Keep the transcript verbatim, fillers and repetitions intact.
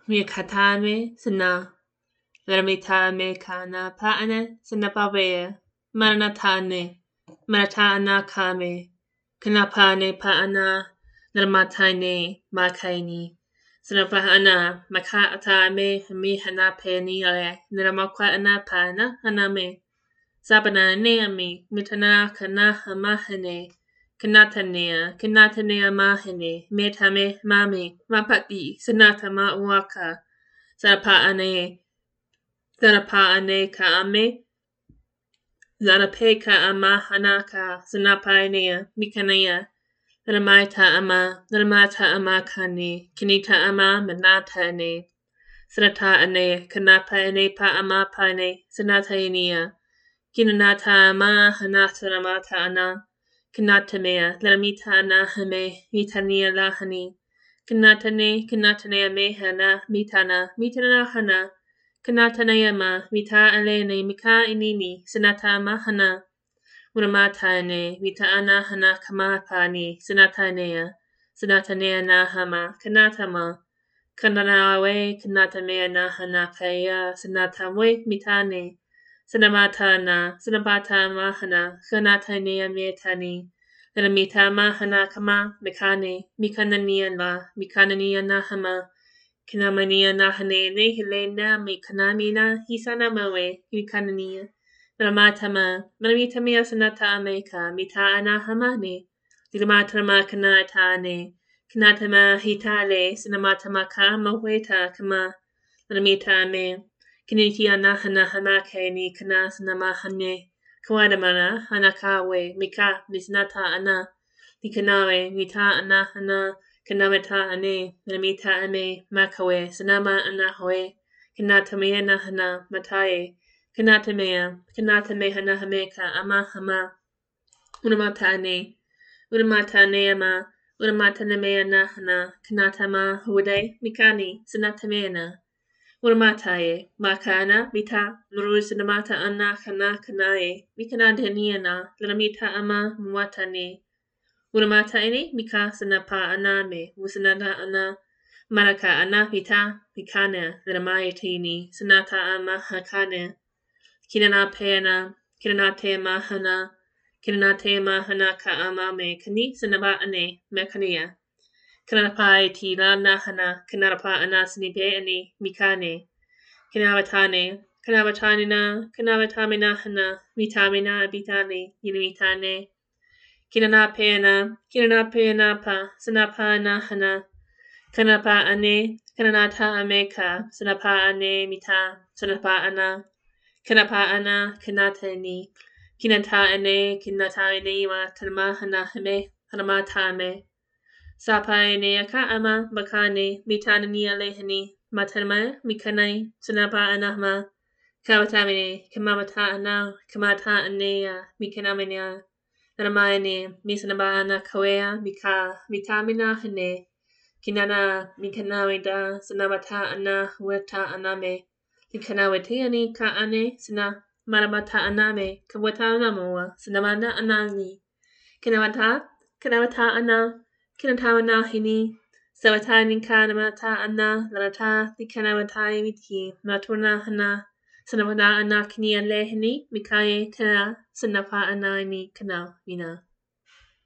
Mikatame Sana Lermitame Kana Paane Sanapabe Maranatane Maratana Kame Kanapane Paana Lermatane Makaini Sanapahana Makatame Mihana Penny Neramakwana Pana Haname Sabana Neami Mitana Kana Hamahane Kanatanea, Kanatanea Mahene, Metame Mami, Mapati, Sanatama Waka, Zarapaane, Zarapaane Kaame, Zarapeka Ama Hanaka, Zanapainea, Mikanea, Zaramaita Ama, Zaramata Ama Kani, Kinita Ama, Manatane, Sanata Ane, Kanapa Ane Pa Ama Pane, Sanatainia, Kinanata Ama Hanata Ramata Ana, Kanatamea, Lamita na hame, Mitania lahani, Kanatane, Kanatanea mehana, Mitana, Mitana hana, Kanatanayama, Mita alene, Mika inini, Sanata mahana, Uramatane, Mita ana hana kamapani, Sanatanea, Sanatanea na hama, Kanatama, Kananawe, Kanatamea na hana kaya, Sanatamwe, Mitane, Sanamatana, Sanabata mahana, Kanatanea metani, Lamita mahana kama, Mikane, Mikanania la, Mikanania nahama, Kinamania nahane, Nehilena, Mikanamina, Hisana mawe, Mikanania, Ramatama, Mamitamia sanata ameka, Mita anahamane, Dilamatama kanatane, Kanatama hitale, Sinamatamaka, Maweta kama, Lamita me, Kinitia nahana hamake ni kanas namahane, Kawadamana, Hanakawe, Mika, Nisnata ana, Nikanawe, Mita ana hana, Kanamata ane, Namita ame, Makawe, Sanama anahoe, Kanatamea nahana, Mataye, Kanatamea, Kanatame hanahameka, Ama hama, Unamatane, Unamatane ama, Unamatanamea nahana, Kanatama, Hude, Mikani, Sanatamena, Uramataye, Makana, Mita, Murusanamata Anna Kana Kanae, Mikana Deniana, Lanamita Ama, Muatane, Uramataine, Mika Sanapa Aname, Musanada Anna, Maraka Anna Mita, Mikana, Lanamayatini, Sanata Ama Hakane, Kinana Pena, Kinanate Mahana, Kinanate Mahanaka Amame, Kani Sanaba Ane, Mekania. Kanapai ti la nahana, kanapa anasni be ani, mikane, kanavatane, kanavatane na, kanavatame nahana, mitamina bitane, yinimitane, kinana pena, kinana pena pa, sanapa nahana, kanapa ane, kananata ameka, sanapa ane mita, sanapa ana, kanapa ana, kanatani, kinata ane, kinata ane ma, tanamahana hame, hanamatame, Sapaine ka ama makane mitanania lehani matanama mikanai sanapa anahma kawatamine kamamata ana kamata anea mikanamina namaine misanaba ana kawea mika mitamina hane kinana mikanawida sanamata ana weta aname mikanawetiani ka ane sana maramata aname kawata namoa sanamana anani kinawata kinawata ana Kinatawana hini, Savatani kanamata anna, Lanata, the kanavatai miti, Matuna hana, Sanavada anna kini and lehini, Mikaye kana, Sanapa anani kana, Mina.